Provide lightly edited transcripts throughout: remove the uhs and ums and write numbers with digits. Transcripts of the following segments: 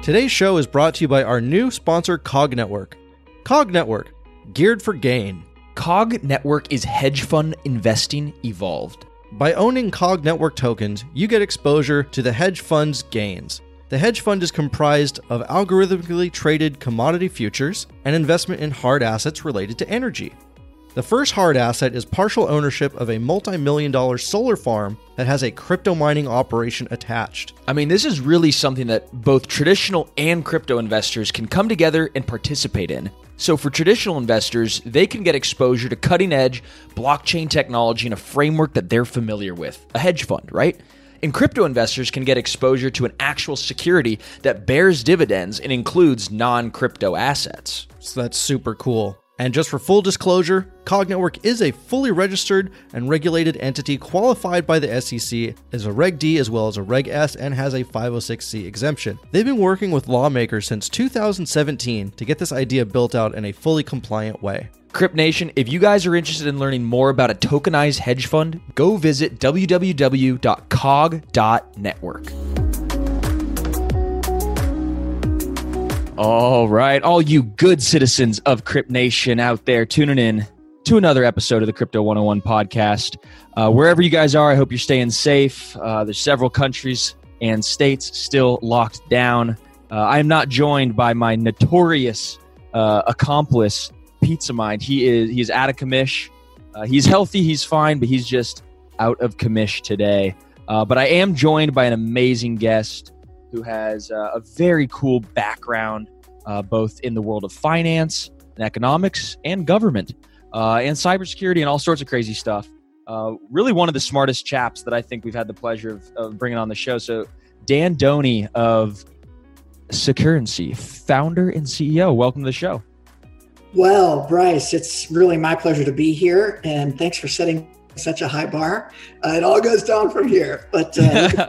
Today's show is brought to you by our new sponsor, Cog Network. Cog Network, geared for gain. Cog Network is hedge fund investing evolved. By owning Cog Network tokens, you get exposure to the hedge fund's gains. The hedge fund is comprised of algorithmically traded commodity futures and investment in hard assets related to energy. The first hard asset is partial ownership of a multi-million-dollar solar farm that has a crypto mining operation attached. I mean, this is really something that both traditional and crypto investors can come together and participate in. So for traditional investors, they can get exposure to cutting-edge blockchain technology in a framework that they're familiar with, a hedge fund, right? And crypto investors can get exposure to an actual security that bears dividends and includes non-crypto assets. So that's super cool. And just for full disclosure, Cog Network is a fully registered and regulated entity qualified by the SEC as a Reg D as well as a Reg S and has a 506c exemption. They've been working with lawmakers since 2017 to get this idea built out in a fully compliant way. Crypt Nation, if you guys are interested in learning more about a tokenized hedge fund, go visit www.cog.network. All right, all you good citizens of Crypt Nation out there tuning in to another episode of the Crypto 101 podcast. Wherever you guys are, I hope you're staying safe. There's several countries and states still locked down. I am not joined by my notorious accomplice, Pizza Mind. He is out of commish. He's healthy, he's fine, but he's just out of commish today. But I am joined by an amazing guest who has a very cool background, both in the world of finance and economics and government and cybersecurity and all sorts of crazy stuff. Really one of the smartest chaps that I think we've had the pleasure of bringing on the show. So Dan Doney of Securrency, founder and CEO. Welcome to the show. Well, Bryce, it's really my pleasure to be here, and thanks for setting such a high bar. It all goes down from here. But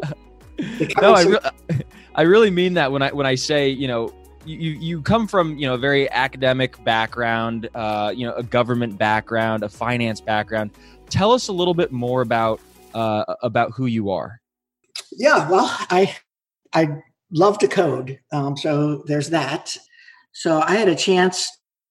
no, I really mean that when I say, you know, you come from, you know, a very academic background, you know, a government background, a finance background. Tell us a little bit more about who you are. Yeah, well, I love to code, so there's that. So I had a chance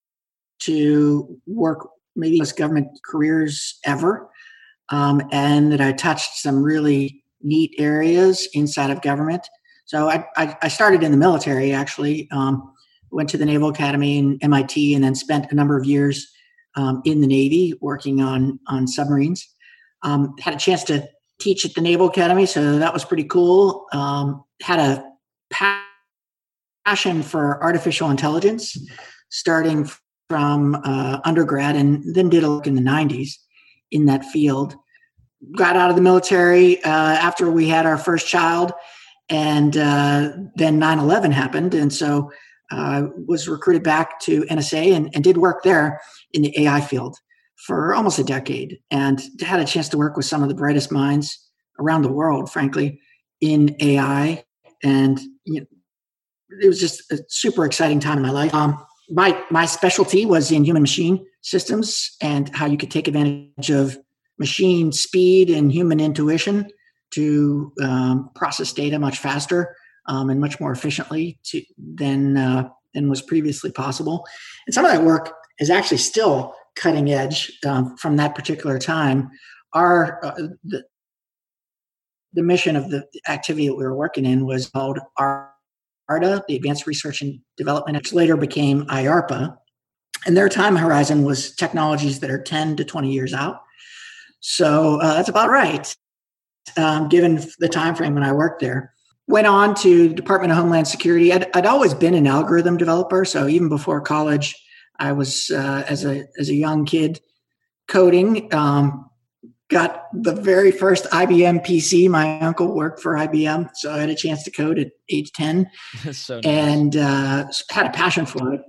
to work maybe most government careers ever, and that I touched some really neat areas inside of government. So I started in the military, actually, went to the Naval Academy and MIT, and then spent a number of years in the Navy working on submarines. Had a chance to teach at the Naval Academy, so that was pretty cool. Had a passion for artificial intelligence, starting from undergrad, and then did a look in the 90s in that field. Got out of the military after we had our first child, and then 9/11 happened, and so was recruited back to NSA and did work there in the AI field for almost a decade, and had a chance to work with some of the brightest minds around the world, frankly, in AI, and you know, it was just a super exciting time in my life. My specialty was in human machine systems and how you could take advantage of machine speed and human intuition to process data much faster and much more efficiently than was previously possible. And some of that work is actually still cutting edge from that particular time. The mission of the activity that we were working in was called ARDA, the Advanced Research and Development, which later became IARPA. And their time horizon was technologies that are 10 to 20 years out. So that's about right, given the time frame when I worked there. Went on to Department of Homeland Security. I'd always been an algorithm developer, so even before college, I was as a young kid coding. Got the very first IBM PC. My uncle worked for IBM, so I had a chance to code at age 10, so nice. And had a passion for it.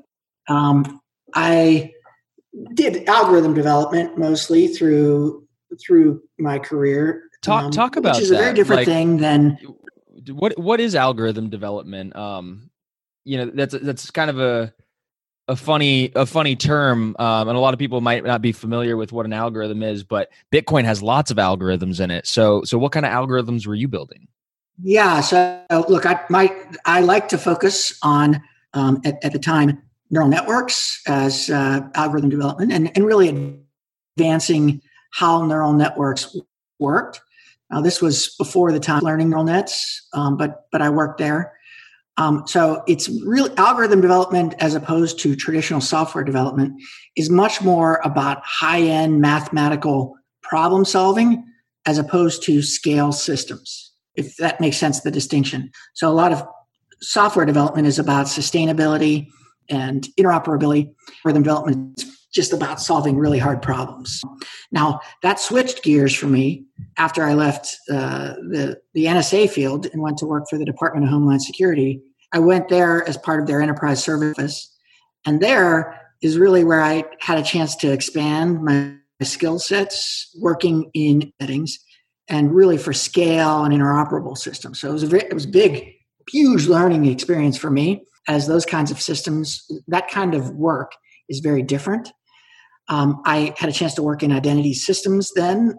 I did algorithm development mostly through my career. Talk about which is a very different thing than what is algorithm development. You know, that's kind of a funny term, and a lot of people might not be familiar with what an algorithm is, but Bitcoin has lots of algorithms in it. So what kind of algorithms were you building? Yeah. So look, I like to focus on at the time neural networks as algorithm development and really advancing how neural networks worked. Now, this was before the time of learning neural nets, but I worked there. So it's really algorithm development as opposed to traditional software development is much more about high-end mathematical problem solving as opposed to scale systems, if that makes sense, the distinction. So a lot of software development is about sustainability and interoperability. Algorithm development is just about solving really hard problems. Now, that switched gears for me after I left the NSA field and went to work for the Department of Homeland Security. I went there as part of their enterprise service. And there is really where I had a chance to expand my skill sets working in settings and really for scale and interoperable systems. So it was a big, huge learning experience for me, as those kinds of systems, that kind of work is very different. I had a chance to work in identity systems then.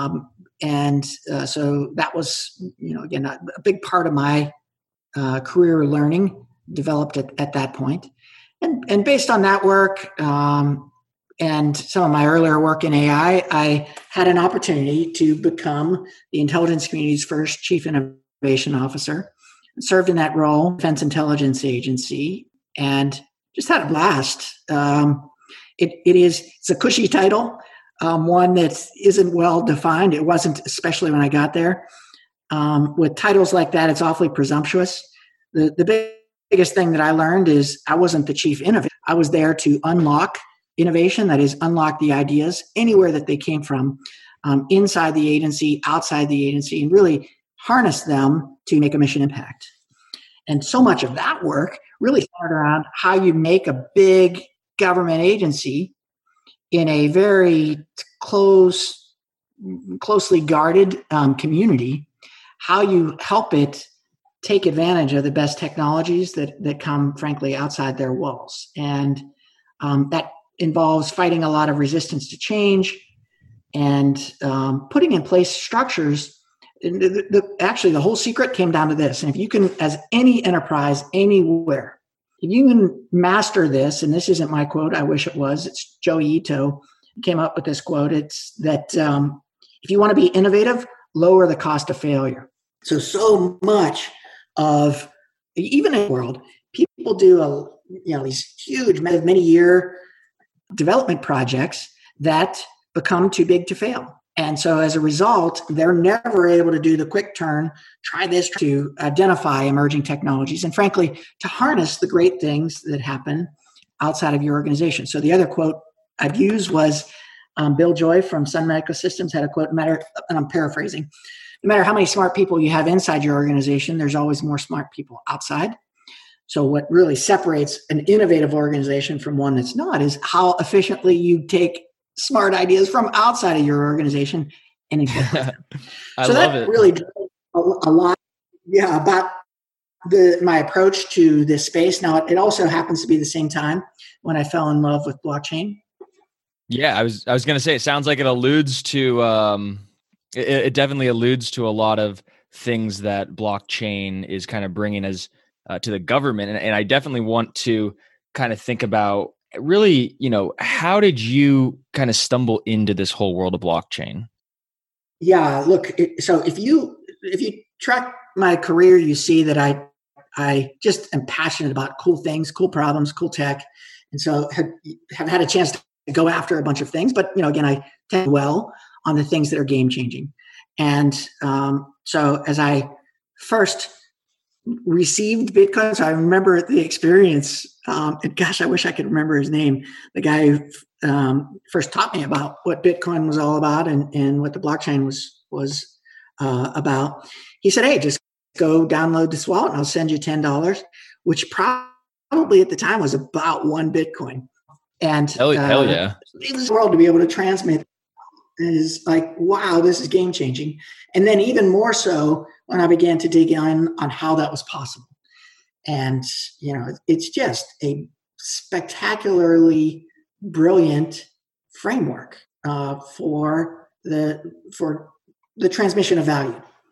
So that was, again, a big part of my career learning developed at that point. And based on that work and some of my earlier work in AI, I had an opportunity to become the intelligence community's first chief innovation officer. Served in that role, Defense Intelligence Agency, and just had a blast. It's a cushy title, one that isn't well defined. It wasn't, especially when I got there. With titles like that, it's awfully presumptuous. The biggest thing that I learned is I wasn't the chief innovator. I was there to unlock innovation, that is, unlock the ideas anywhere that they came from, inside the agency, outside the agency, and really harness them to make a mission impact. And so much of that work really centered around how you make a big government agency in a very closely guarded community, how you help it take advantage of the best technologies that come, frankly, outside their walls. And that involves fighting a lot of resistance to change and putting in place structures. Actually, the whole secret came down to this. And if you can, as any enterprise, anywhere, if you can master this, and this isn't my quote, I wish it was, it's Joey Ito came up with this quote. It's that if you want to be innovative, lower the cost of failure. So much of, even in the world, people do these huge, many-year development projects that become too big to fail. And so as a result, they're never able to do the quick turn, try this, to identify emerging technologies and, frankly, to harness the great things that happen outside of your organization. So the other quote I've used was Bill Joy from Sun Medical Systems had a quote, and I'm paraphrasing, no matter how many smart people you have inside your organization, there's always more smart people outside. So what really separates an innovative organization from one that's not is how efficiently you take smart ideas from outside of your organization and incorporate them. I love it. Really a lot, about my approach to this space. Now, it also happens to be the same time when I fell in love with blockchain. Yeah, I was going to say, it sounds like it alludes to, it definitely alludes to a lot of things that blockchain is kind of bringing as to the government. And I definitely want to kind of think about really, how did you kind of stumble into this whole world of blockchain? Yeah, look, so if you track my career, you see that I just am passionate about cool things, cool problems, cool tech. And so have had a chance to go after a bunch of things, but again, I tend well on the things that are game changing. And so as I first received Bitcoin, so I remember the experience, and gosh, I wish I could remember his name, the guy who first taught me about what Bitcoin was all about and what the blockchain was about. He said, hey, just go download this wallet and I'll send you $10, which probably at the time was about one Bitcoin. And hell yeah. In this world to be able to transmit is like, wow, this is game changing. And then even more so when I began to dig in on how that was possible. And, it's just a spectacularly brilliant framework for the transmission of value.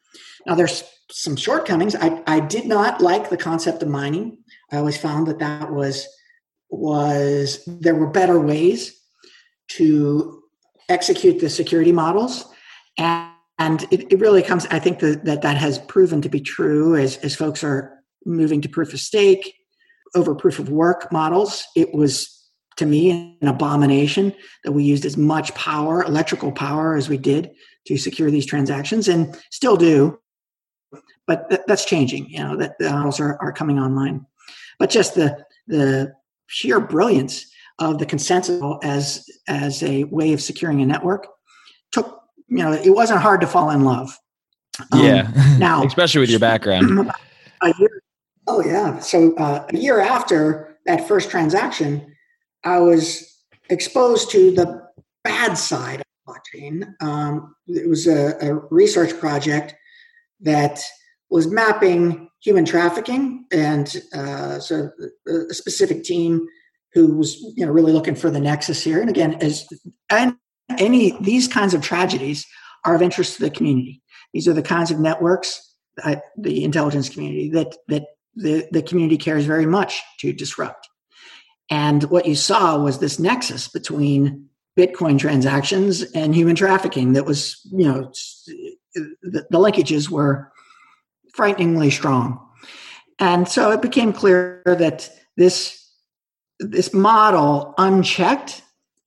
Now, there's some shortcomings. I did not like the concept of mining. I always found that was there were better ways to execute the security models. And it really comes, I think that has proven to be true as folks are moving to proof of stake over proof of work models. It was, to me, an abomination that we used as much power, electrical power, as we did to secure these transactions, and still do. But that's changing, that the models are coming online. But just the sheer brilliance of the consensus as a way of securing a network took, it wasn't hard to fall in love. Now, especially with your background. Oh yeah. So a year after that first transaction, I was exposed to the bad side of blockchain. It was a research project that was mapping human trafficking, and so a specific team who was really looking for the nexus here. And again, these kinds of tragedies are of interest to the community. These are the kinds of networks, the intelligence community, that the community cares very much to disrupt. And what you saw was this nexus between Bitcoin transactions and human trafficking that was, the linkages were frighteningly strong. And so it became clear that this model, unchecked,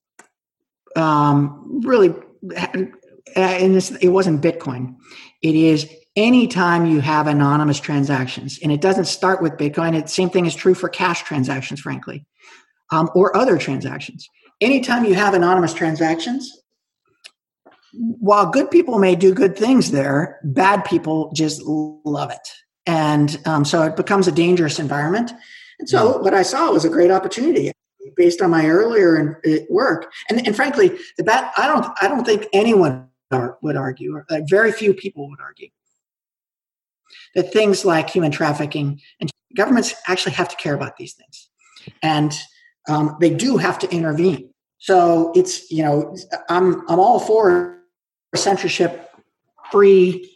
really, and it wasn't Bitcoin. It is anytime you have anonymous transactions, and it doesn't start with Bitcoin. The same thing is true for cash transactions, frankly, or other transactions. Anytime you have anonymous transactions, while good people may do good things there, bad people just love it. And so it becomes a dangerous environment. And so what I saw was a great opportunity based on my earlier work. And frankly, I don't think anyone would argue, or very few people would argue, that things like human trafficking and governments actually have to care about these things. And they do have to intervene. So it's, I'm all for censorship-free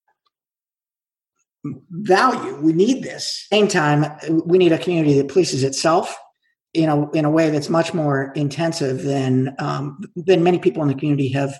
value. We need this. Same time, we need a community that polices itself in a way that's much more intensive than many people in the community have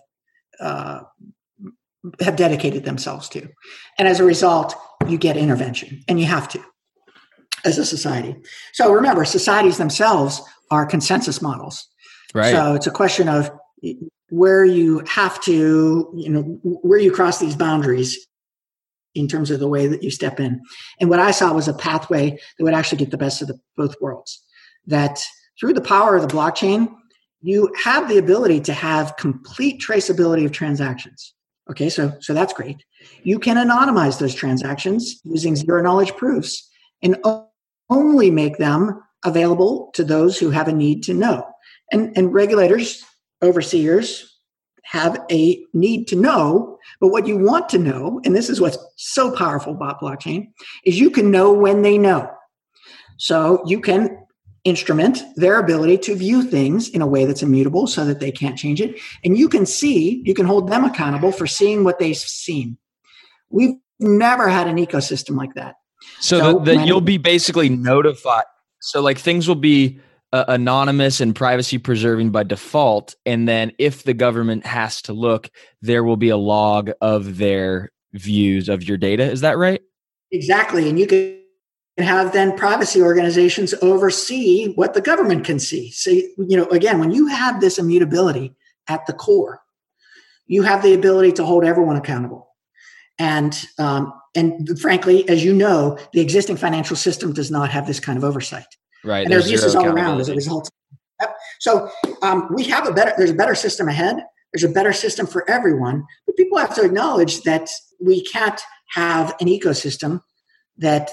dedicated themselves to. And as a result, you get intervention, and you have to, as a society. So remember, societies themselves are consensus models. Right. So it's a question of where you have to, where you cross these boundaries in terms of the way that you step in. And what I saw was a pathway that would actually get the best of both worlds. That through the power of the blockchain, you have the ability to have complete traceability of transactions. Okay, so that's great. You can anonymize those transactions using zero knowledge proofs and only make them available to those who have a need to know. And regulators, overseers, have a need to know, but what you want to know, and this is what's so powerful about blockchain, is you can know when they know. So you can instrument their ability to view things in a way that's immutable so that they can't change it. And you can hold them accountable for seeing what they've seen. We've never had an ecosystem like that. So you'll be basically notified. So like things will be anonymous and privacy preserving by default. And then if the government has to look, there will be a log of their views of your data. Is that right? Exactly. And you can have then privacy organizations oversee what the government can see. So, again, when you have this immutability at the core, you have the ability to hold everyone accountable. And frankly, as you know, the existing financial system does not have this kind of oversight. Right. And there's abuses all around as a result. Yep. So there's a better system ahead. There's a better system for everyone. But people have to acknowledge that we can't have an ecosystem that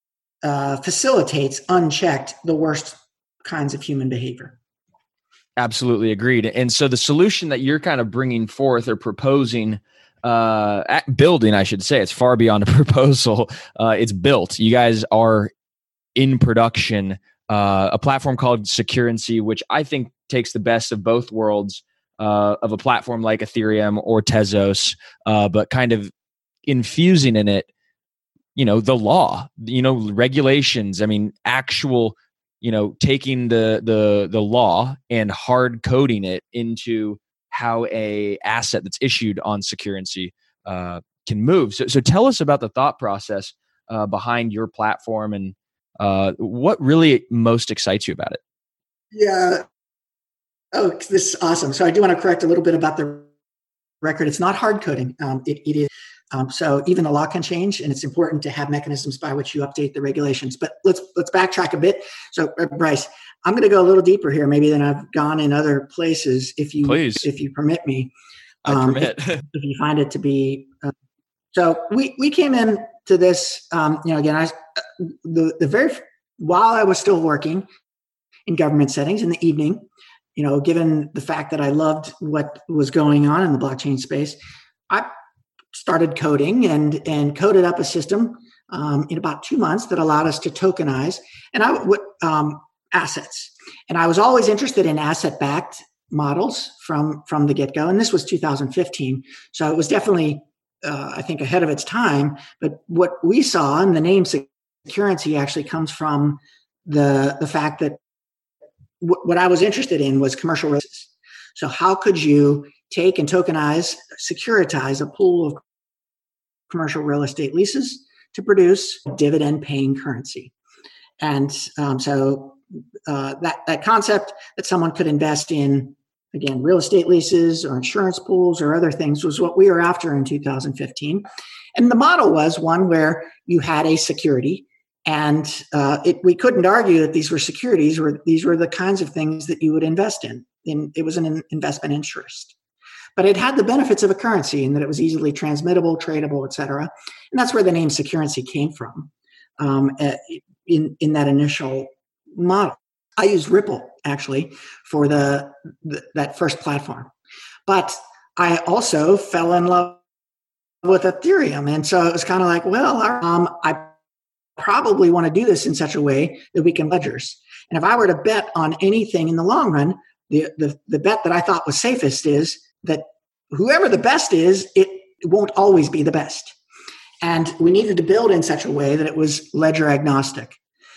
facilitates unchecked the worst kinds of human behavior. Absolutely agreed. And so the solution that you're kind of bringing forth or proposing, building, I should say, it's far beyond a proposal. It's built. You guys are in production, a platform called Securency, which I think takes the best of both worlds of a platform like Ethereum or Tezos, but kind of infusing in it, the law, regulations. I mean, actual, taking the law and hard coding it into how a asset that's issued on Securrency can move. So tell us about the thought process behind your platform and what really most excites you about it. Yeah. Oh, this is awesome. So I do want to correct a little bit about the record. It's not hard coding. It is. So even the law can change, and it's important to have mechanisms by which you update the regulations. But let's backtrack a bit. So Bryce, I'm going to go a little deeper here, maybe than I've gone in other places, if you permit me. I permit. if you find it to be. So we came in to this. Again, while I was still working in government settings in the evening, given the fact that I loved what was going on in the blockchain space, I started coding and coded up a system in about 2 months that allowed us to tokenize assets. And I was always interested in asset-backed models from the get-go. And this was 2015. So it was definitely, I think, ahead of its time. But what we saw, and the name Securrency actually comes from the fact that what I was interested in was commercial real estate. So how could you take and tokenize, securitize a pool of commercial real estate leases to produce dividend-paying currency? And that concept that someone could invest in, again, real estate leases or insurance pools or other things was what we were after in 2015. And the model was one where you had a security. And we couldn't argue that these were securities, or these were the kinds of things that you would invest in. It was an investment interest. But it had the benefits of a currency in that it was easily transmittable, tradable, et cetera. And that's where the name Securrency came from in that initial model. I used Ripple, actually, for that first platform. But I also fell in love with Ethereum. And so it was kind of like, I probably want to do this in such a way that we can ledgers. And if I were to bet on anything in the long run, the bet that I thought was safest is that whoever the best is, it won't always be the best. And we needed to build in such a way that it was ledger agnostic.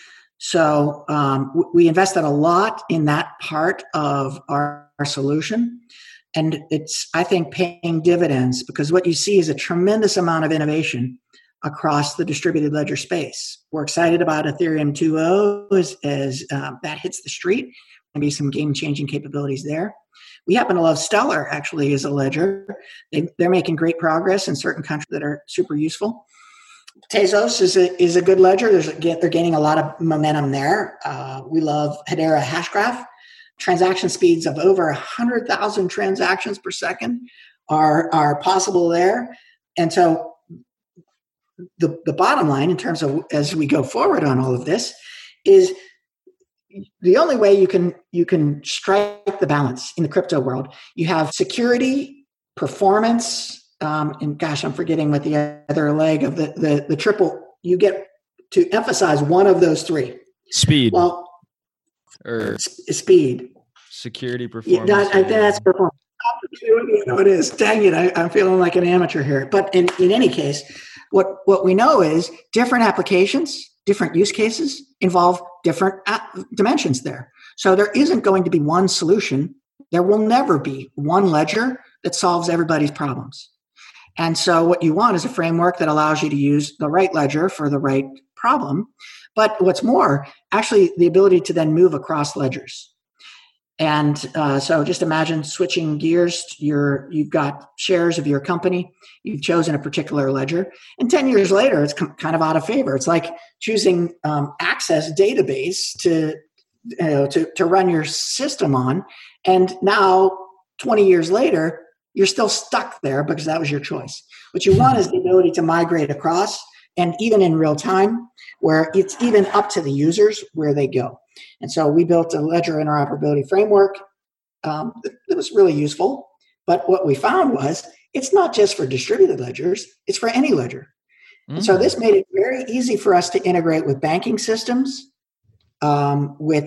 So we invested a lot in that part of our solution. And it's, I think, paying dividends, because what you see is a tremendous amount of innovation across the distributed ledger space. We're excited about Ethereum 2.0 as that hits the street. Maybe some game-changing capabilities there. We happen to love Stellar, actually, as a ledger. They're making great progress in certain countries that are super useful. Tezos is a good ledger. They're gaining a lot of momentum there. We love Hedera Hashgraph. Transaction speeds of over 100,000 transactions per second are possible there. And so the bottom line, in terms of as we go forward on all of this, is the only way you can strike the balance in the crypto world. You have security, performance, and gosh, I'm forgetting what the other leg of the triple. You get to emphasize one of those three. Speed. Well, or speed. Security, performance. Yeah, I think that's performance. It is. Dang it, I'm feeling like an amateur here. But in any case, what we know is different applications, different use cases involve different dimensions there. So there isn't going to be one solution. There will never be one ledger that solves everybody's problems. And so what you want is a framework that allows you to use the right ledger for the right problem. But what's more, actually the ability to then move across ledgers. And so just imagine switching gears. You've got shares of your company. You've chosen a particular ledger. And 10 years later, it's kind of out of favor. It's like choosing Access database to run your system on. And now, 20 years later, you're still stuck there because that was your choice. What you want is the ability to migrate across, and even in real time, where it's even up to the users where they go. And so we built a ledger interoperability framework that was really useful. But what we found was it's not just for distributed ledgers, it's for any ledger. Mm-hmm. And so this made it very easy for us to integrate with banking systems, with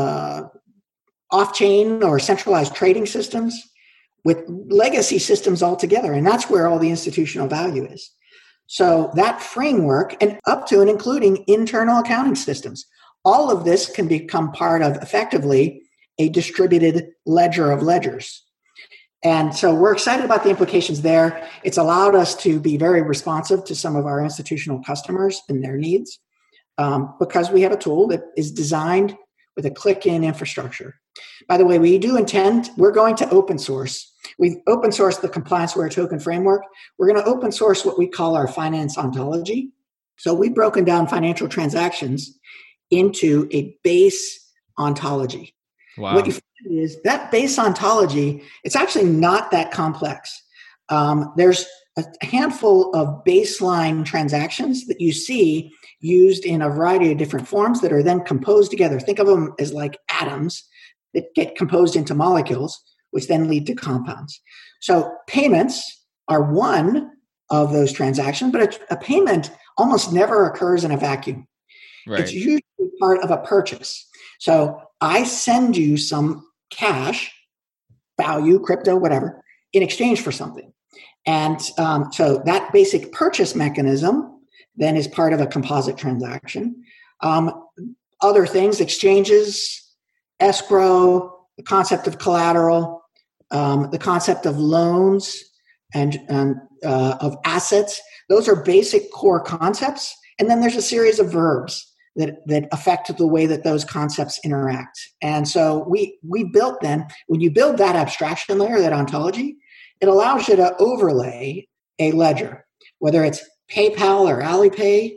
off-chain or centralized trading systems, with legacy systems altogether. And that's where all the institutional value is. So that framework, and up to and including internal accounting systems, all of this can become part of effectively a distributed ledger of ledgers. And so we're excited about the implications there. It's allowed us to be very responsive to some of our institutional customers and their needs because we have a tool that is designed with a click-in infrastructure. By the way, we're going to open source. We've open sourced the ComplianceWare token framework. We're going to open source what we call our finance ontology. So we've broken down financial transactions into a base ontology. Wow. What you find is that base ontology, it's actually not that complex. There's a handful of baseline transactions that you see used in a variety of different forms that are then composed together. Think of them as like atoms that get composed into molecules, which then lead to compounds. So payments are one of those transactions, but a payment almost never occurs in a vacuum. Right. It's usually part of a purchase. So I send you some cash, value, crypto, whatever, in exchange for something. And so that basic purchase mechanism then is part of a composite transaction. Other things, exchanges, escrow, the concept of collateral, the concept of loans and of assets. Those are basic core concepts. And then there's a series of verbs that affect the way that those concepts interact. And so we built then, when you build that abstraction layer, that ontology, it allows you to overlay a ledger, whether it's PayPal or Alipay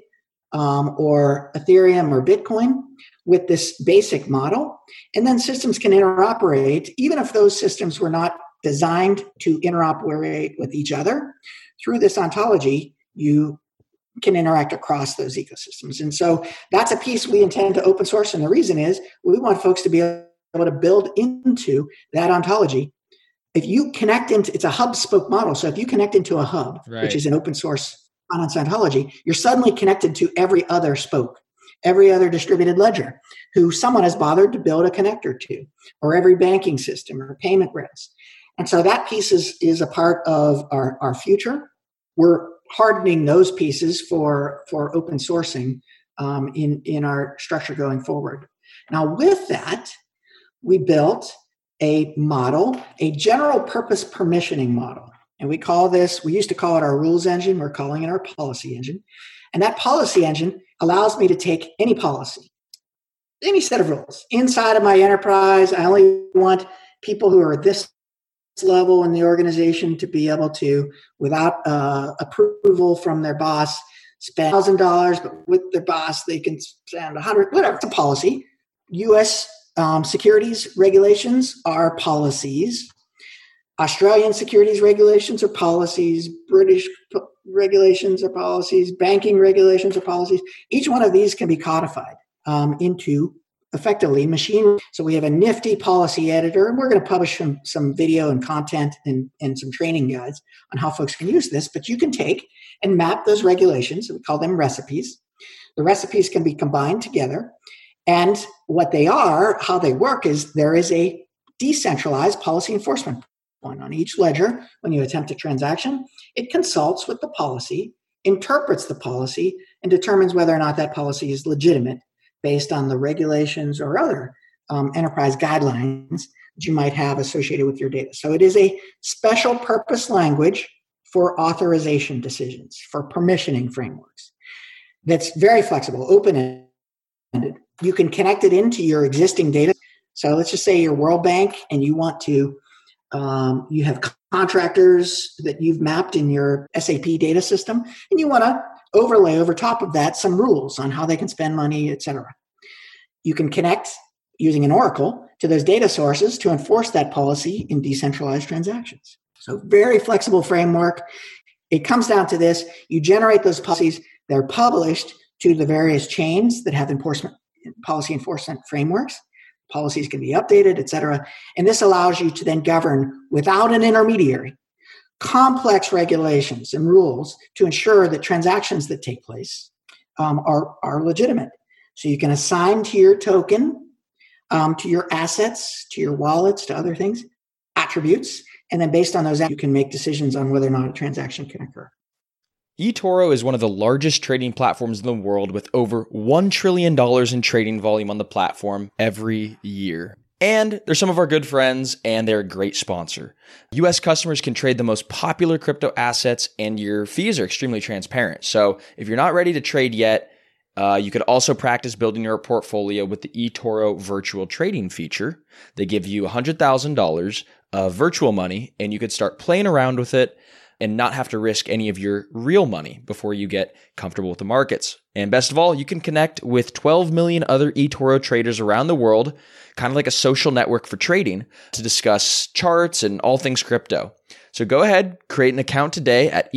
or Ethereum or Bitcoin, with this basic model. And then systems can interoperate, even if those systems were not designed to interoperate with each other. Through this ontology, you can interact across those ecosystems. And so that's a piece we intend to open source. And the reason is we want folks to be able to build into that ontology. If you connect into, it's a hub spoke model. So if you connect into a hub, Right. which is an open source finance ontology, you're suddenly connected to every other spoke, every other distributed ledger who someone has bothered to build a connector to, or every banking system or payment rails. And so that piece is a part of our future. We're hardening those pieces for open sourcing in our structure going forward. Now, with that, we built a model, a general purpose permissioning model. And we used to call it our rules engine. We're calling it our policy engine. And that policy engine allows me to take any policy, any set of rules inside of my enterprise. I only want people who are this level in the organization to be able to, without approval from their boss, spend $1,000, but with their boss, they can spend $100, whatever. It's a policy. U.S. securities regulations are policies. Australian securities regulations are policies. British regulations are policies. Banking regulations are policies. Each one of these can be codified into effectively machine. So we have a nifty policy editor, and we're going to publish some video and content and some training guides on how folks can use this. But you can take and map those regulations. We call them recipes. The recipes can be combined together. And what they are, how they work, is there is a decentralized policy enforcement point on each ledger. When you attempt a transaction, it consults with the policy, interprets the policy, and determines whether or not that policy is legitimate based on the regulations or other enterprise guidelines that you might have associated with your data. So it is a special purpose language for authorization decisions, for permissioning frameworks. That's very flexible, open-ended. You can connect it into your existing data. So let's just say you're World Bank and you want to, you have contractors that you've mapped in your SAP data system, and you want to overlay over top of that some rules on how they can spend money, et cetera. You can connect using an Oracle to those data sources to enforce that policy in decentralized transactions. So very flexible framework. It comes down to this. You generate those policies. They're published to the various chains that have policy enforcement frameworks. Policies can be updated, et cetera. And this allows you to then govern without an intermediary complex regulations and rules to ensure that transactions that take place are legitimate. So you can assign to your token, to your assets, to your wallets, to other things, attributes. And then based on those, you can make decisions on whether or not a transaction can occur. eToro is one of the largest trading platforms in the world with over $1 trillion in trading volume on the platform every year. And they're some of our good friends, and they're a great sponsor. US customers can trade the most popular crypto assets, and your fees are extremely transparent. So if you're not ready to trade yet, you could also practice building your portfolio with the eToro virtual trading feature. They give you $100,000 of virtual money, and you could start playing around with it and not have to risk any of your real money before you get comfortable with the markets. And best of all, you can connect with 12 million other eToro traders around the world, kind of like a social network for trading, to discuss charts and all things crypto. So go ahead, create an account today at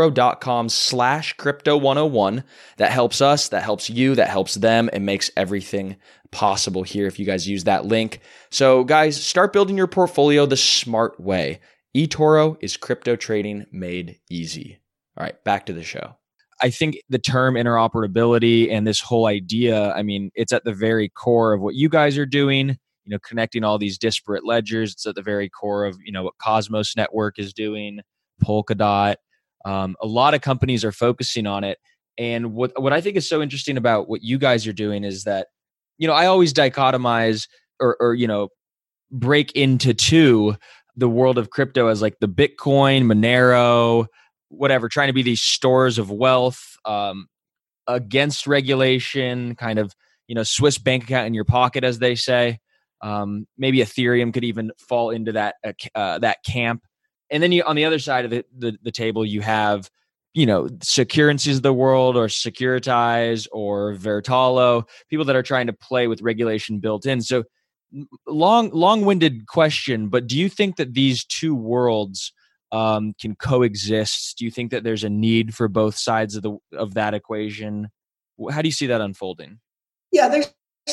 etoro.com/crypto101. That helps us, that helps you, that helps them, and makes everything possible here if you guys use that link. So guys, start building your portfolio the smart way. eToro is crypto trading made easy. All right, back to the show. I think the term interoperability and this whole idea, I mean, it's at the very core of what you guys are doing, connecting all these disparate ledgers. It's at the very core of, what Cosmos Network is doing, Polkadot. A lot of companies are focusing on it. And what I think is so interesting about what you guys are doing is that, I always dichotomize or break into two the world of crypto as like the Bitcoin, Monero, whatever, trying to be these stores of wealth against regulation, kind of, Swiss bank account in your pocket, as they say. Maybe Ethereum could even fall into that camp. And then on the other side of the table, you have, Securrencies of the world, or Securitize, or Vertalo, people that are trying to play with regulation built in. So long-winded question, but do you think that these two worlds can coexist? Do you think that there's a need for both sides of that equation? How do you see that unfolding? Yeah,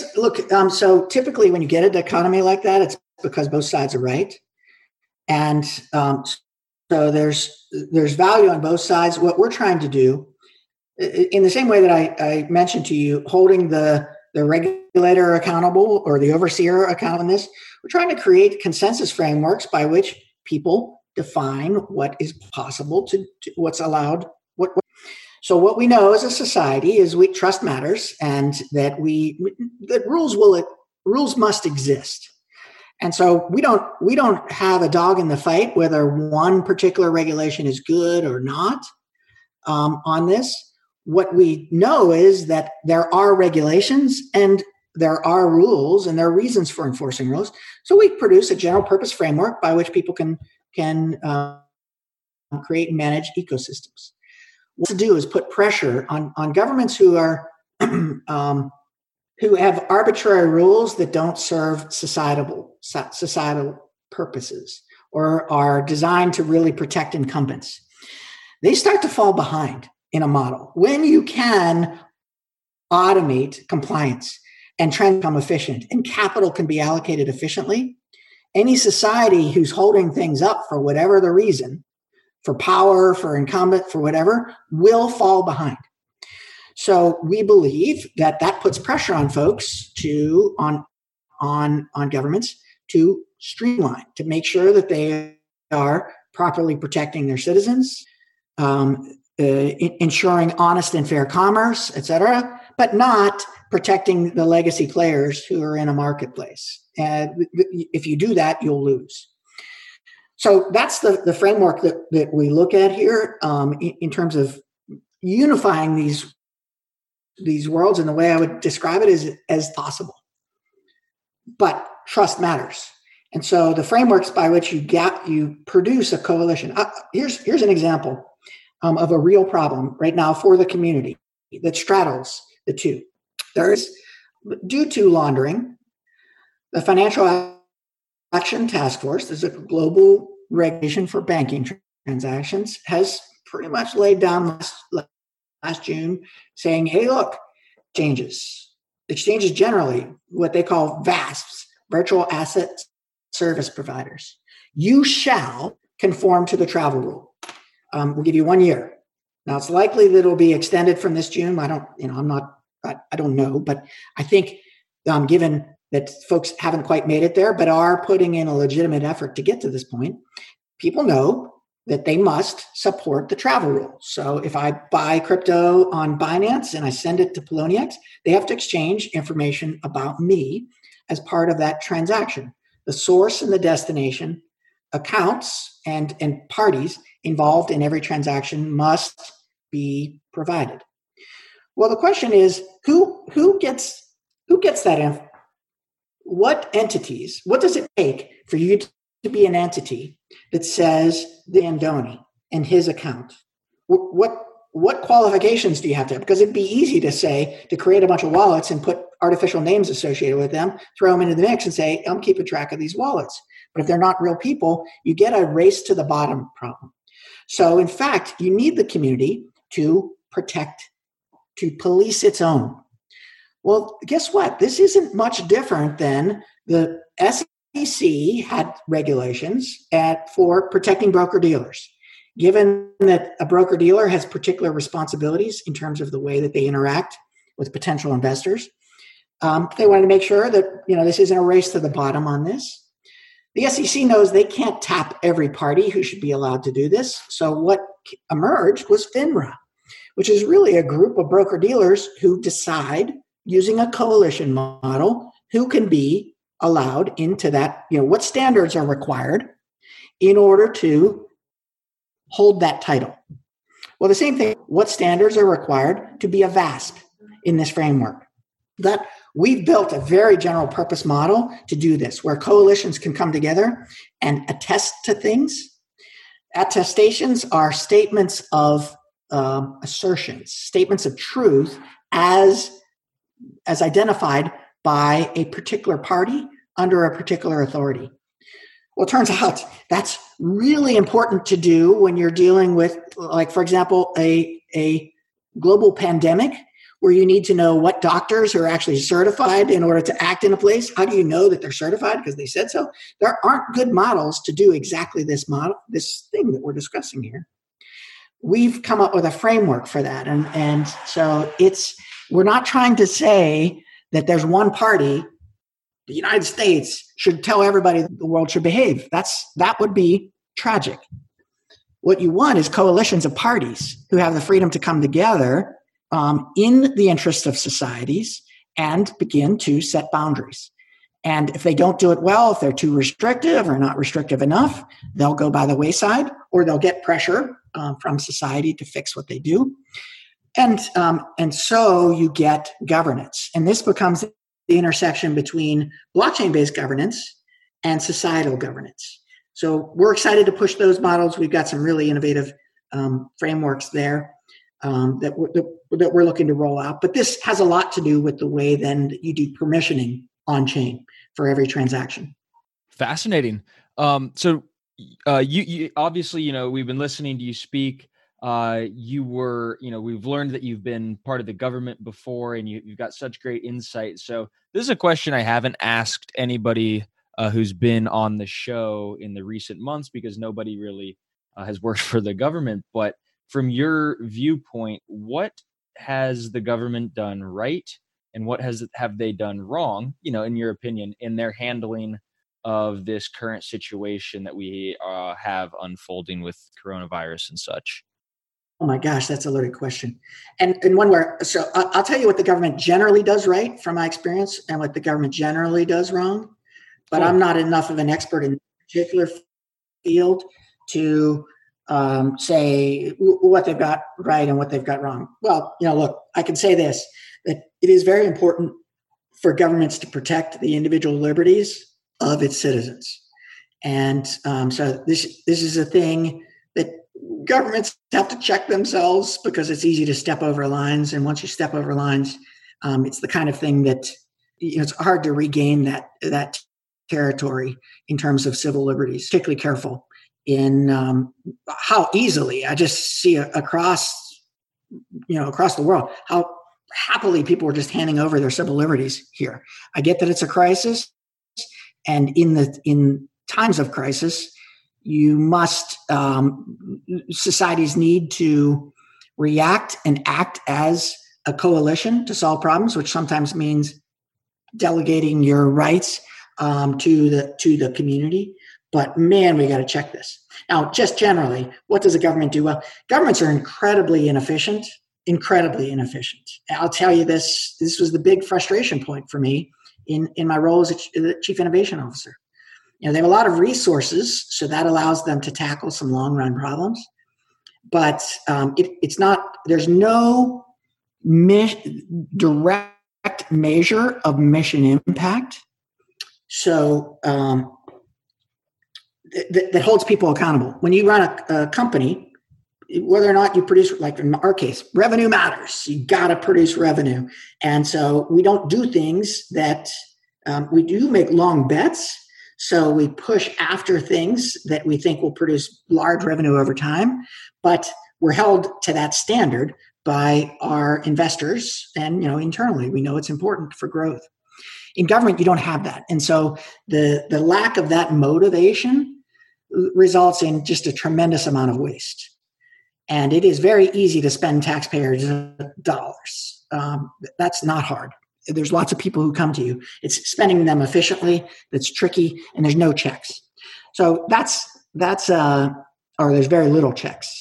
so typically when you get a dichotomy like that, it's because both sides are right. And so there's value on both sides. What we're trying to do, in the same way that I mentioned to you, holding the regulator accountable or the overseer accountable in this, we're trying to create consensus frameworks by which people define what is possible to what's allowed. So what we know as a society is trust matters, and that rules must exist. And so we don't have a dog in the fight whether one particular regulation is good or not on this. What we know is that there are regulations and there are rules, and there are reasons for enforcing rules. So we produce a general purpose framework by which people can create and manage ecosystems. What to do is put pressure on governments who are who have arbitrary rules that don't serve societal purposes or are designed to really protect incumbents. They start to fall behind in a model. When you can automate compliance and try and become efficient, and capital can be allocated efficiently, any society who's holding things up for whatever the reason, for power, for incumbent, for whatever, will fall behind. So we believe that puts pressure on folks on governments to streamline, to make sure that they are properly protecting their citizens, ensuring honest and fair commerce, et cetera, but not protecting the legacy players who are in a marketplace. And if you do that, you'll lose. So that's the framework that we look at here in terms of unifying these worlds, and the way I would describe it is as possible. But trust matters. And so the frameworks by which you produce a coalition. Here's an example of a real problem right now for the community that straddles the two. There's, due to laundering, the Financial Action Task Force, there's a global regulation for banking transactions, has pretty much laid down last June saying, hey, look, exchanges generally, what they call VASPs, virtual asset service providers, you shall conform to the travel rule. We'll give you 1 year. Now it's likely that it'll be extended from this June. I don't know, but I think given that folks haven't quite made it there, but are putting in a legitimate effort to get to this point, people know that they must support the travel rules. So if I buy crypto on Binance and I send it to Poloniex, they have to exchange information about me as part of that transaction. The source and the destination, accounts and parties involved in every transaction must be provided. Well, the question is, who gets that info? What entities? What does it take for you to be an entity that says the Andoni and his account? What qualifications do you have to have? Because it'd be easy to create a bunch of wallets and put artificial names associated with them, throw them into the mix and say, I'm keeping track of these wallets. But if they're not real people, you get a race to the bottom problem. So in fact, you need the community to protect, to police its own. Well, guess what? This isn't much different than the SEC had regulations for protecting broker-dealers. Given that a broker-dealer has particular responsibilities in terms of the way that they interact with potential investors, they wanted to make sure that this isn't a race to the bottom on this. The SEC knows they can't tap every party who should be allowed to do this. So what emerged was FINRA, which is really a group of broker-dealers who decide, using a coalition model, who can be allowed into that, what standards are required in order to hold that title. Well, the same thing, what standards are required to be a VASP in this framework? That we've built a very general purpose model to do this, where coalitions can come together and attest to things. Attestations are statements of assertions, statements of truth as identified by a particular party under a particular authority. Well, it turns out that's really important to do when you're dealing with, like, for example, a global pandemic where you need to know what doctors are actually certified in order to act in a place. How do you know that they're certified? Because they said so. There aren't good models to do exactly this thing that we're discussing here. We've come up with a framework for that. And so we're not trying to say that there's one party, the United States, should tell everybody the world should behave. That would be tragic. What you want is coalitions of parties who have the freedom to come together in the interest of societies and begin to set boundaries. And if they don't do it well, if they're too restrictive or not restrictive enough, they'll go by the wayside, or they'll get pressure from society to fix what they do. And so you get governance. And this becomes the intersection between blockchain-based governance and societal governance. So we're excited to push those models. We've got some really innovative frameworks there that we're looking to roll out. But this has a lot to do with the way then that you do permissioning on chain for every transaction. Fascinating. So you obviously, we've been listening to you speak. We've learned that you've been part of the government before, and you've got such great insight. So this is a question I haven't asked anybody who's been on the show in the recent months, because nobody really has worked for the government. But from your viewpoint, what has the government done right, and what have they done wrong, in your opinion, in their handling of this current situation that we have unfolding with coronavirus and such? Oh my gosh, that's a loaded question. And one where, so I'll tell you what the government generally does right from my experience and what the government generally does wrong, but I'm not enough of an expert in a particular field to say what they've got right and what they've got wrong. Well, look, I can say this, that it is very important for governments to protect the individual liberties of its citizens. And so this is a thing that governments have to check themselves, because it's easy to step over lines. And once you step over lines, it's the kind of thing that it's hard to regain that territory in terms of civil liberties. Particularly careful in how easily I just see across the world how happily people are just handing over their civil liberties here. I get that it's a crisis, and in times of crisis, societies need to react and act as a coalition to solve problems, which sometimes means delegating your rights to the community. But man, we got to check this. Now, just generally, what does a government do? Well, governments are incredibly inefficient. I'll tell you this was the big frustration point for me in my role as a chief innovation officer. They have a lot of resources, so that allows them to tackle some long run problems. But it's not, there's no direct measure of mission impact. So that holds people accountable. When you run a company, whether or not you produce, like in our case, revenue matters. You got to produce revenue. And so we don't do things that we do make long bets. So we push after things that we think will produce large revenue over time, but we're held to that standard by our investors and, internally, we know it's important for growth. In government, you don't have that. And so the lack of that motivation results in just a tremendous amount of waste. And it is very easy to spend taxpayers' dollars. That's not hard. There's lots of people who come to you. It's spending them efficiently that's tricky, and there's no checks. So or there's very little checks.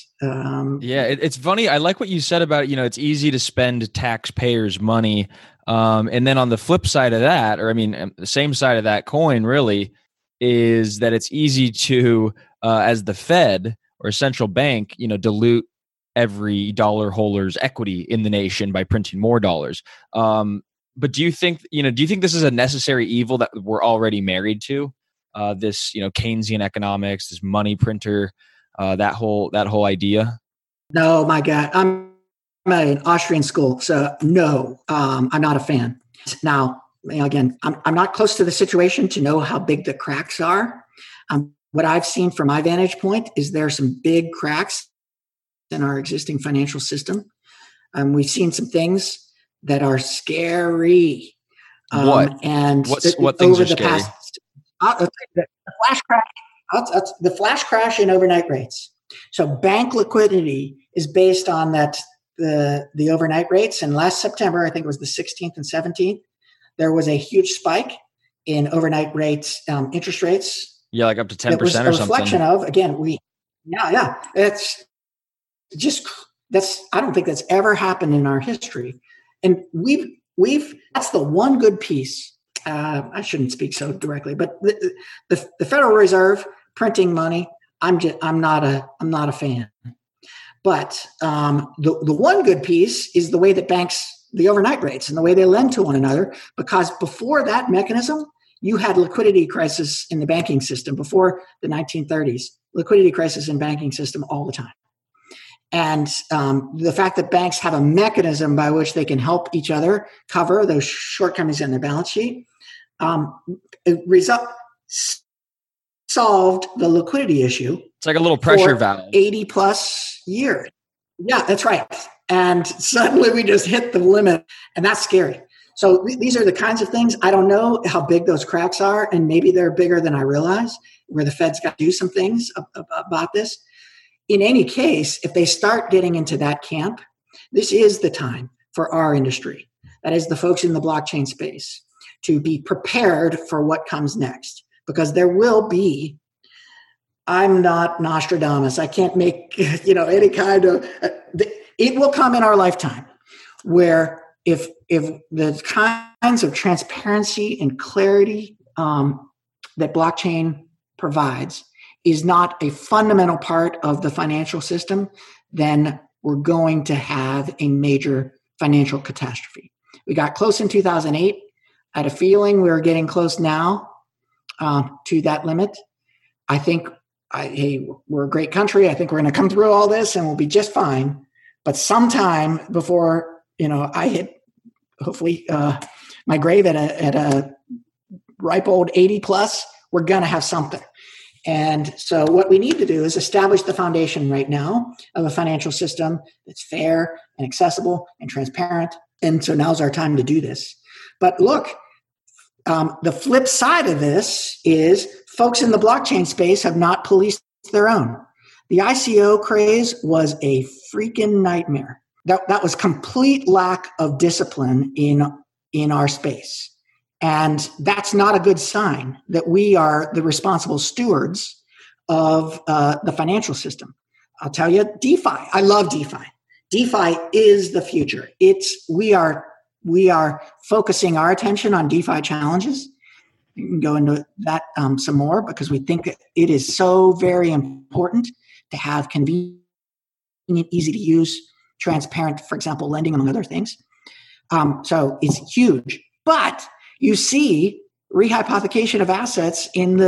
It's funny. I like what you said about, it's easy to spend taxpayers' money. And then on the flip side of that, the same side of that coin really is that it's easy to, as the Fed or central bank, dilute every dollar holder's equity in the nation by printing more dollars. But do you think this is a necessary evil that we're already married to? This, Keynesian economics, this money printer, that whole idea? No, my God. I'm at an Austrian school, so no, I'm not a fan. Now, again, I'm not close to the situation to know how big the cracks are. What I've seen from my vantage point is there are some big cracks in our existing financial system. We've seen some things that are scary. What? And what things over are the scary? past, the flash crash. The flash crash in overnight rates. So bank liquidity is based on the overnight rates. And last September, I think it was the 16th and 17th, there was a huge spike in overnight rates, interest rates. Yeah, like up to 10% or something. It was a reflection of, again, it's just, I don't think that's ever happened in our history. And that's the one good piece. I shouldn't speak so directly, but the Federal Reserve printing money, I'm not a fan. But the one good piece is the way that banks, the overnight rates and the way they lend to one another, because before that mechanism, you had liquidity crisis in the banking system before the 1930s, liquidity crisis in banking system all the time. And the fact that banks have a mechanism by which they can help each other cover those shortcomings in their balance sheet, solved the liquidity issue. It's like a little pressure valve. 80 plus years. Yeah, that's right. And suddenly we just hit the limit, and that's scary. So these are the kinds of things. I don't know how big those cracks are, and maybe they're bigger than I realize, where the Fed's got to do some things about this. In any case, if they start getting into that camp, this is the time for our industry, that is the folks in the blockchain space, to be prepared for what comes next. Because there will be, I'm not Nostradamus, I can't make any kind of, it will come in our lifetime where if the kinds of transparency and clarity that blockchain provides is not a fundamental part of the financial system, then we're going to have a major financial catastrophe. We got close in 2008. I had a feeling we were getting close now to that limit. I think, we're a great country. I think we're going to come through all this and we'll be just fine. But sometime before, I hit, hopefully, my grave at a ripe old 80 plus, we're going to have something. And so what we need to do is establish the foundation right now of a financial system that's fair and accessible and transparent. And so now's our time to do this. But look, the flip side of this is folks in the blockchain space have not policed their own. The ICO craze was a freaking nightmare. That was complete lack of discipline in our space. And that's not a good sign that we are the responsible stewards of the financial system. I'll tell you, DeFi. I love DeFi. DeFi is the future. We are focusing our attention on DeFi challenges. You can go into that some more because we think that it is so very important to have convenient, easy to use, transparent, for example, lending, among other things. So it's huge. But you see rehypothecation of assets in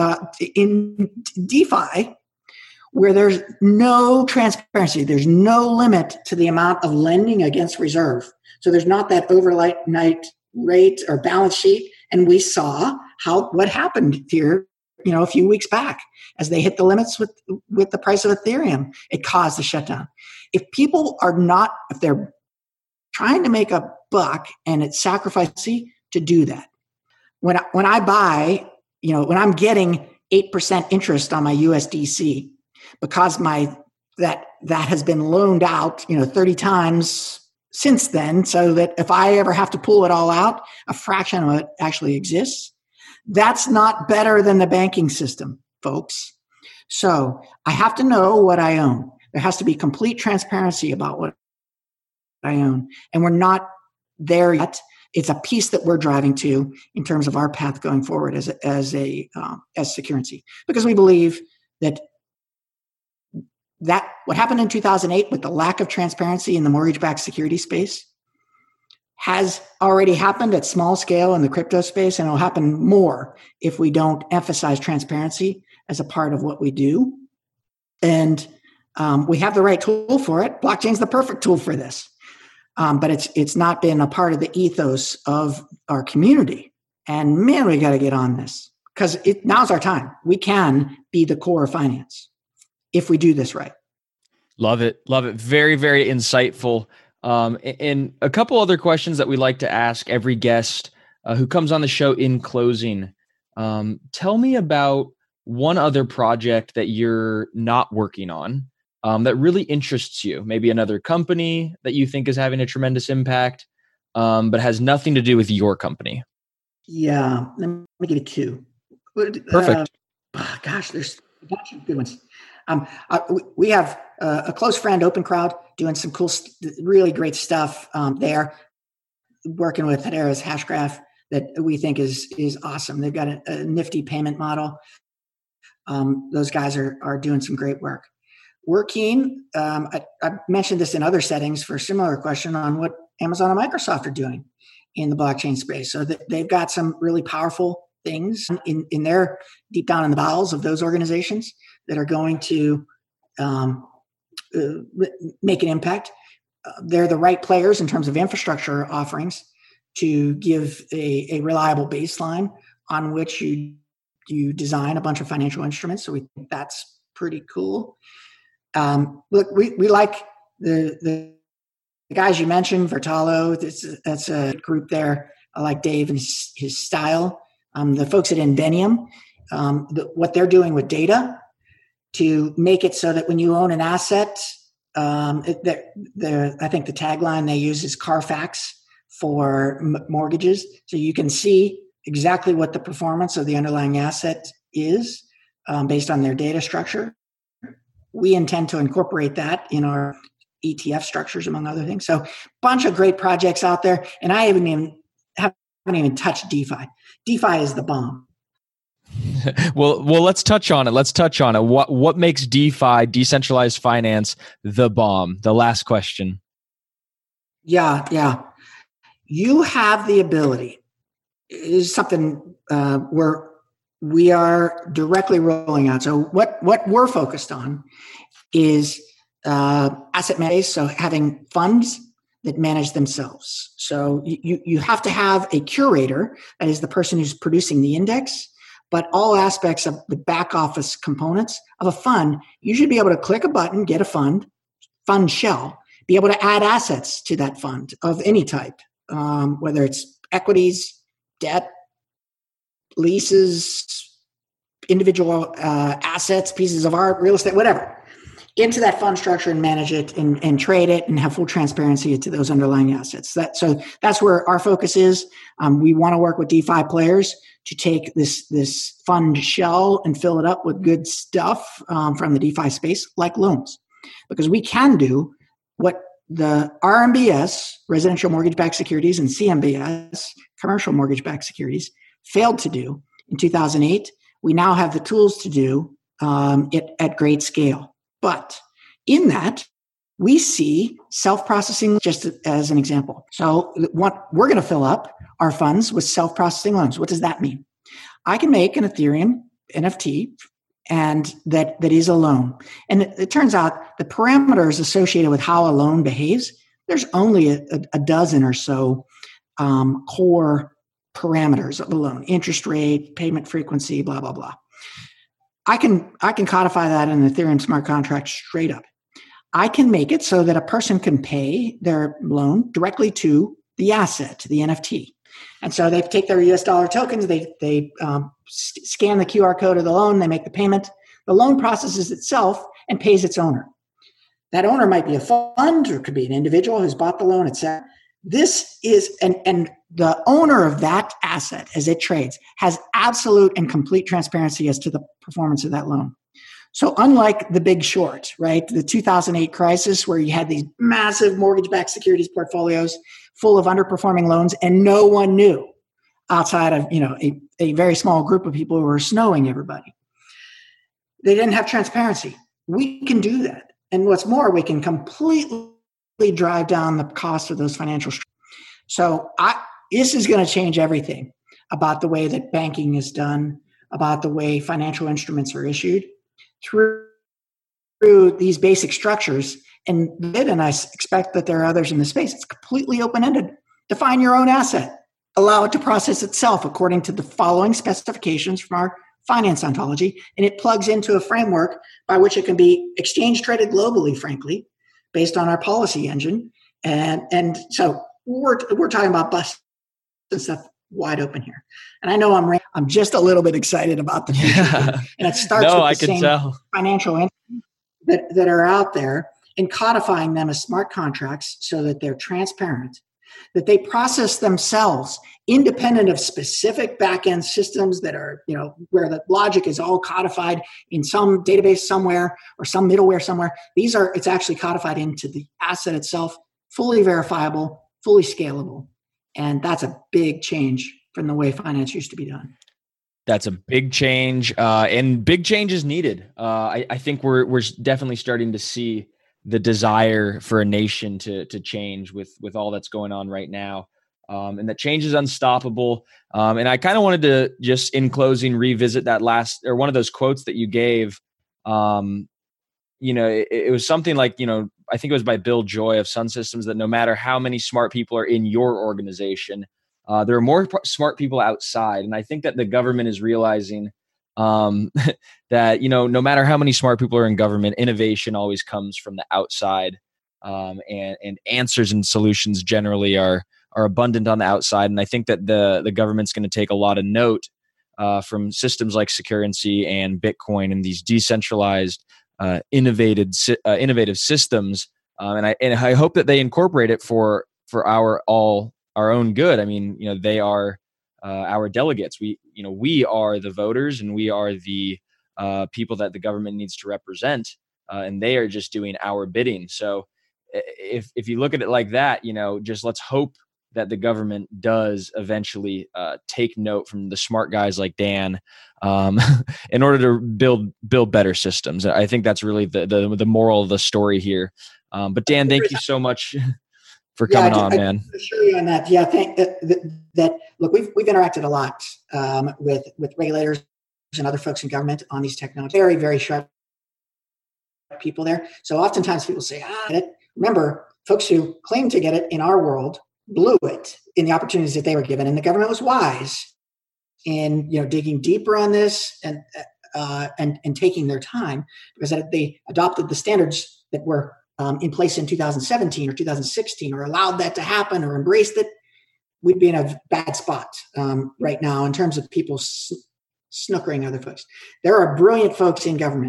DeFi, where there's no transparency, there's no limit to the amount of lending against reserve. So there's not that overnight rate or balance sheet. And we saw what happened here, a few weeks back as they hit the limits with the price of Ethereum. It caused the shutdown. If they're trying to make a buck and it's sacrificing to do that. When I buy, when I'm getting 8% interest on my USDC, because that has been loaned out, 30 times since then, so that if I ever have to pull it all out, a fraction of it actually exists. That's not better than the banking system, folks. So I have to know what I own. There has to be complete transparency about what I own. And we're not there yet. It's a piece that we're driving to in terms of our path going forward as securrency, because we believe that what happened in 2008 with the lack of transparency in the mortgage-backed security space has already happened at small scale in the crypto space, and it'll happen more if we don't emphasize transparency as a part of what we do. And we have the right tool for it. Blockchain's the perfect tool for this. But it's not been a part of the ethos of our community. And man, we got to get on this because now's our time. We can be the core of finance if we do this right. Love it. Love it. Very, very insightful. And a couple other questions that we like to ask every guest who comes on the show in closing. Tell me about one other project that you're not working on that really interests you. Maybe another company that you think is having a tremendous impact, but has nothing to do with your company. Yeah. Let me give you two. Perfect. Gosh, there's a bunch of good ones. We have a close friend, OpenCrowd, doing some cool, really great stuff there, working with Hedera's Hashgraph that we think is awesome. They've got a nifty payment model. Those guys are doing some great work. We're keen. I mentioned this in other settings for a similar question on what Amazon and Microsoft are doing in the blockchain space. So they've got some really powerful things in their deep down in the bowels of those organizations that are going to make an impact. They're the right players in terms of infrastructure offerings to give a reliable baseline on which you design a bunch of financial instruments. So we think that's pretty cool. Look, we like the guys you mentioned, Vertalo. That's a group there. I like Dave and his style. The folks at Invenium, what they're doing with data to make it so that when you own an asset, I think the tagline they use is Carfax for mortgages. So you can see exactly what the performance of the underlying asset is based on their data structure. We intend to incorporate that in our ETF structures, among other things. So bunch of great projects out there. And I haven't even touched DeFi. DeFi is the bomb. Well, let's touch on it. What makes DeFi, decentralized finance, the bomb? The last question. Yeah. You have the ability. It is something where we are directly rolling out. So what we're focused on is asset management. So having funds that manage themselves. So you have to have a curator, that is the person who's producing the index, but all aspects of the back office components of a fund, you should be able to click a button, get a fund shell, be able to add assets to that fund of any type, whether it's equities, debt, leases, individual assets, pieces of art, real estate, whatever. into that fund structure and manage it and trade it and have full transparency to those underlying assets. So that's where our focus is. We want to work with DeFi players to take this fund shell and fill it up with good stuff from the DeFi space, like loans, because we can do what the RMBS, residential mortgage-backed securities, and CMBS, commercial mortgage-backed securities, failed to do in 2008. We now have the tools to do it at great scale. But in that, we see self-processing just as an example. So what we're going to fill up our funds with self-processing loans. What does that mean? I can make an Ethereum NFT and that is a loan. And it turns out the parameters associated with how a loan behaves, there's only a dozen or so core parameters of a loan: interest rate, payment frequency, blah, blah, blah. I can codify that in an Ethereum smart contract straight up. I can make it so that a person can pay their loan directly to the asset, the NFT. And so they take their US dollar tokens, they scan the QR code of the loan, they make the payment. The loan processes itself and pays its owner. That owner might be a fund, or it could be an individual who's bought the loan, etc. This is, and the owner of that asset as it trades has absolute and complete transparency as to the performance of that loan. So unlike the Big Short, right, the 2008 crisis where you had these massive mortgage-backed securities portfolios full of underperforming loans and no one knew outside of, a very small group of people who were snowing everybody. They didn't have transparency. We can do that. And what's more, we can completely drive down the cost of those financial structures. So this is going to change everything about the way that banking is done, about the way financial instruments are issued through these basic structures. And I expect that there are others in the space. It's completely open-ended. Define your own asset. Allow it to process itself according to the following specifications from our finance ontology, and it plugs into a framework by which it can be exchange traded globally, frankly, based on our policy engine. And so we're talking about bust and stuff wide open here. And I know I'm just a little bit excited about the future. Yeah. And it starts with the same financial instruments that are out there, and codifying them as smart contracts so that they're transparent, that they process themselves independent of specific back-end systems that are, where the logic is all codified in some database somewhere or some middleware somewhere. It's actually codified into the asset itself, fully verifiable, fully scalable. And that's a big change from the way finance used to be done. That's a big change, and big change is needed. I think we're definitely starting to see the desire for a nation to change with all that's going on right now. And that change is unstoppable. And I kind of wanted to just, in closing, revisit that one of those quotes that you gave. It was something like, I think it was by Bill Joy of Sun Systems, that no matter how many smart people are in your organization, there are more smart people outside. And I think that the government is realizing that, no matter how many smart people are in government, innovation always comes from the outside, and answers and solutions generally are abundant on the outside. And I think that the government's going to take a lot of note from systems like Securrency and Bitcoin and these decentralized, innovative systems. And I hope that they incorporate it for our own good. I mean, they are our delegates. We are the voters, and we are the people that the government needs to represent, and they are just doing our bidding. So if you look at it like that, just let's hope that the government does eventually take note from the smart guys like Dan, in order to build better systems. I think that's really the moral of the story here. But Dan, thank you so much for coming on, man. I assure you on that. Yeah, thank that. Look, we've interacted a lot with regulators and other folks in government on these technologies. Very, very sharp people there. So oftentimes people say, get it. Remember, folks who claim to get it in our world blew it in the opportunities that they were given, and the government was wise in digging deeper on this and taking their time, because they adopted the standards that were in place in 2017 or 2016, or allowed that to happen or embraced it. We'd be in a bad spot right now in terms of people snookering other folks. There are brilliant folks in government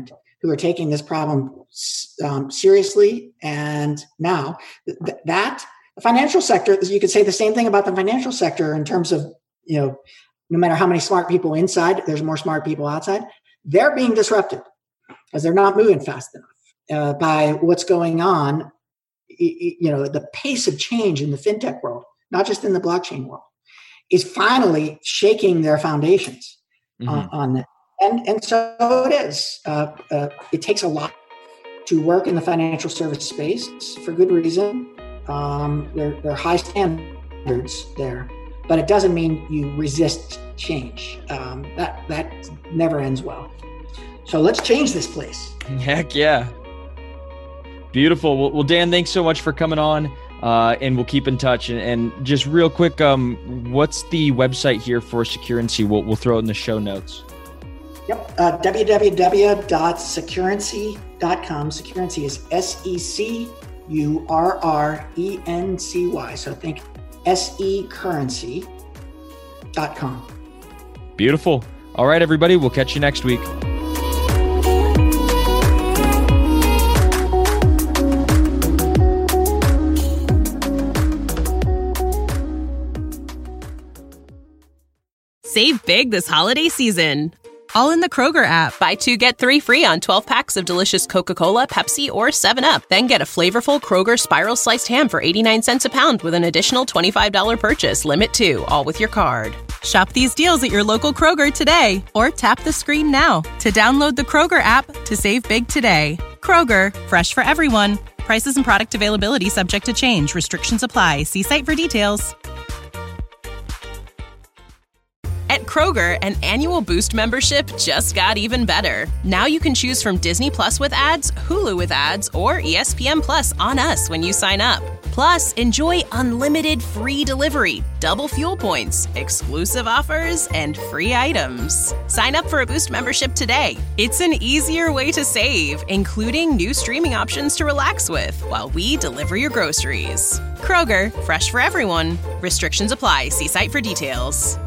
who are taking this problem seriously. And now the financial sector, you could say the same thing about the financial sector in terms of, no matter how many smart people inside, there's more smart people outside. They're being disrupted because they're not moving fast enough by what's going on. The pace of change in the fintech world, not just in the blockchain world, is finally shaking their foundations on that. And so it is. It takes a lot to work in the financial service space for good reason. There are high standards there, but it doesn't mean you resist change. That never ends well. So let's change this place. Heck yeah. Beautiful. Well, Dan, thanks so much for coming on, and we'll keep in touch. And just real quick, what's the website here for Securency? We'll throw it in the show notes. Yep. www.securency.com. Securency is SECURRENCY. So think securrency.com. Beautiful. All right, everybody. We'll catch you next week. Save big this holiday season, all in the Kroger app. Buy 2, get 3 free on 12 packs of delicious Coca-Cola, Pepsi, or 7-Up. Then get a flavorful Kroger Spiral Sliced Ham for 89 cents a pound with an additional $25 purchase. Limit 2, all with your card. Shop these deals at your local Kroger today, or tap the screen now to download the Kroger app to save big today. Kroger, fresh for everyone. Prices and product availability subject to change. Restrictions apply. See site for details. At Kroger, an annual Boost membership just got even better. Now you can choose from Disney Plus with ads, Hulu with ads, or ESPN Plus on us when you sign up. Plus, enjoy unlimited free delivery, double fuel points, exclusive offers, and free items. Sign up for a Boost membership today. It's an easier way to save, including new streaming options to relax with while we deliver your groceries. Kroger, fresh for everyone. Restrictions apply. See site for details.